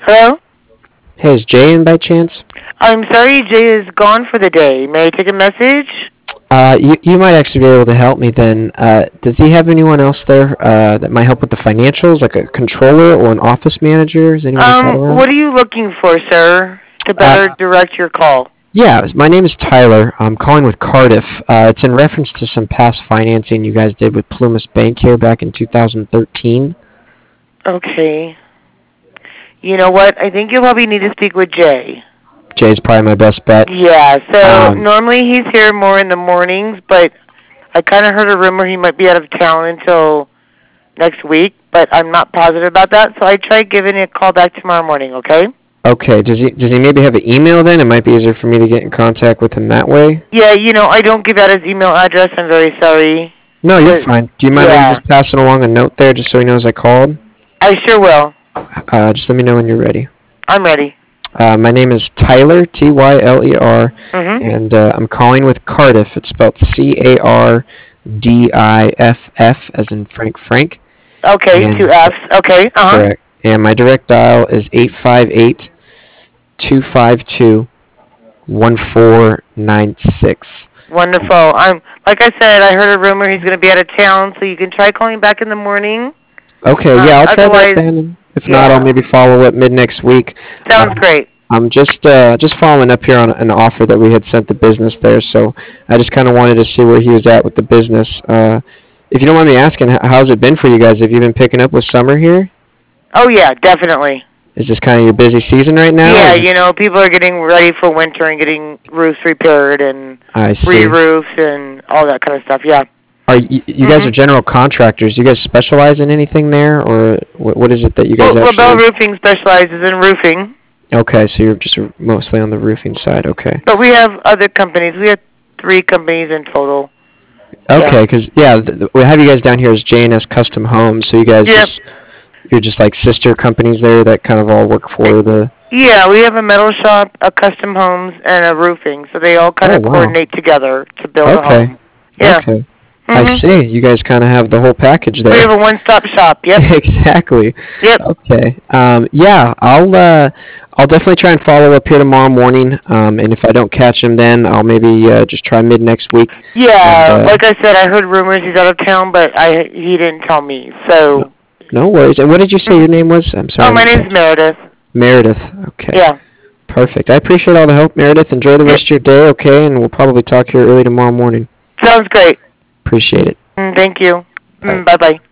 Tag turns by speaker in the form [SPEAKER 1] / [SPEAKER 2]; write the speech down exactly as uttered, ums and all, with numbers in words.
[SPEAKER 1] Hello?
[SPEAKER 2] Hey, is Jay in by chance?
[SPEAKER 1] I'm sorry, Jay is gone for the day. May I take a message?
[SPEAKER 2] Uh, you, you might actually be able to help me then. Uh, does he have anyone else there uh, that might help with the financials, like a controller or an office manager? Is anyone like that
[SPEAKER 1] Um,
[SPEAKER 2] around?
[SPEAKER 1] what are you looking for, sir, to better
[SPEAKER 2] Uh,
[SPEAKER 1] direct your call?
[SPEAKER 2] yeah, my name is Tyler. I'm calling with Cardiff. Uh, it's in reference to some past financing you guys did with Plumas Bank here back in two thousand thirteen.
[SPEAKER 1] Okay. You know what? I think you'll probably need to speak with Jay.
[SPEAKER 2] Jay's probably my best bet.
[SPEAKER 1] Yeah, so
[SPEAKER 2] Um,
[SPEAKER 1] normally he's here more in the mornings, but I kind of heard a rumor he might be out of town until next week, but I'm not positive about that, so I tried giving you a call back tomorrow morning, okay?
[SPEAKER 2] okay, does he does he maybe have an email then? It might be easier for me to get in contact with him that way.
[SPEAKER 1] Yeah, you know, I don't give out his email address. I'm very sorry.
[SPEAKER 2] No, you're
[SPEAKER 1] But,
[SPEAKER 2] fine. Do you mind maybe
[SPEAKER 1] yeah,
[SPEAKER 2] just passing along a note there just so he knows I called?
[SPEAKER 1] I sure will.
[SPEAKER 2] Uh, just let me know when you're ready.
[SPEAKER 1] I'm ready.
[SPEAKER 2] Uh, my name is Tyler, T Y L E R,
[SPEAKER 1] Mm-hmm.
[SPEAKER 2] and uh, I'm calling with Cardiff. It's spelled C A R D I F F, as in Frank Frank.
[SPEAKER 1] Okay, two
[SPEAKER 2] And
[SPEAKER 1] F's. Okay, uh-huh.
[SPEAKER 2] correct. And my direct dial is eight five eight, two five two, one four nine six.
[SPEAKER 1] Wonderful. I'm like I said, I heard a rumor he's going to be out of town, so you can try calling back in the morning.
[SPEAKER 2] Okay,
[SPEAKER 1] Uh,
[SPEAKER 2] yeah, I'll try that
[SPEAKER 1] otherwise,
[SPEAKER 2] then. If not, I'll
[SPEAKER 1] yeah.
[SPEAKER 2] maybe follow up mid next week.
[SPEAKER 1] Sounds
[SPEAKER 2] Uh,
[SPEAKER 1] great.
[SPEAKER 2] I'm just uh, just following up here on an offer that we had sent the business there, so I just kind of wanted to see where he was at with the business. Uh, if you don't mind me asking, h- how's it been for you guys? Have you been picking up with summer here?
[SPEAKER 1] Oh, yeah, definitely.
[SPEAKER 2] Is this kind of your busy season right now?
[SPEAKER 1] Yeah,
[SPEAKER 2] or
[SPEAKER 1] you
[SPEAKER 2] just-
[SPEAKER 1] know, people are getting ready for winter and getting roofs repaired and
[SPEAKER 2] I see.
[SPEAKER 1] re-roofs and all that kind of stuff, yeah.
[SPEAKER 2] Are you, you guys
[SPEAKER 1] Mhm.
[SPEAKER 2] are general contractors? You guys specialize in anything there, or what, what is it that you guys
[SPEAKER 1] Well, LaBelle
[SPEAKER 2] actually?
[SPEAKER 1] Roofing specializes in roofing,
[SPEAKER 2] Okay, so you're just mostly on the roofing side. Okay.
[SPEAKER 1] but we have other companies. We have three companies in total.
[SPEAKER 2] Okay,
[SPEAKER 1] Yeah.
[SPEAKER 2] because yeah, th- th- we have you guys down here as J and S Custom Homes. So you guys
[SPEAKER 1] Yep.
[SPEAKER 2] just you're just like sister companies there that kind of all work for the.
[SPEAKER 1] Yeah, we have a metal shop, a custom homes, and a roofing, so they all kind
[SPEAKER 2] Oh,
[SPEAKER 1] of
[SPEAKER 2] wow.
[SPEAKER 1] coordinate together to build a
[SPEAKER 2] Okay.
[SPEAKER 1] home. Yeah.
[SPEAKER 2] Okay. I
[SPEAKER 1] Mhm.
[SPEAKER 2] see. You guys kind of have the whole package
[SPEAKER 1] We have
[SPEAKER 2] there.
[SPEAKER 1] a one-stop shop. Yep.
[SPEAKER 2] Exactly.
[SPEAKER 1] Yep.
[SPEAKER 2] Okay. Um, yeah, I'll uh, I'll definitely try and follow up here tomorrow morning. Um, and if I don't catch him then, I'll maybe uh, just try mid next week.
[SPEAKER 1] Yeah,
[SPEAKER 2] And, uh,
[SPEAKER 1] like I said, I heard rumors he's out of town, but I he didn't tell me. So.
[SPEAKER 2] No worries. And what did you say your name was? I'm sorry.
[SPEAKER 1] Oh, my name's Meredith.
[SPEAKER 2] Meredith. Okay.
[SPEAKER 1] Yeah.
[SPEAKER 2] Perfect. I appreciate all the help, Meredith. Enjoy the rest of your day, okay? And we'll probably talk here early tomorrow morning.
[SPEAKER 1] Sounds great.
[SPEAKER 2] Appreciate it.
[SPEAKER 1] Mm, thank you.
[SPEAKER 2] Bye.
[SPEAKER 1] Mm, bye-bye.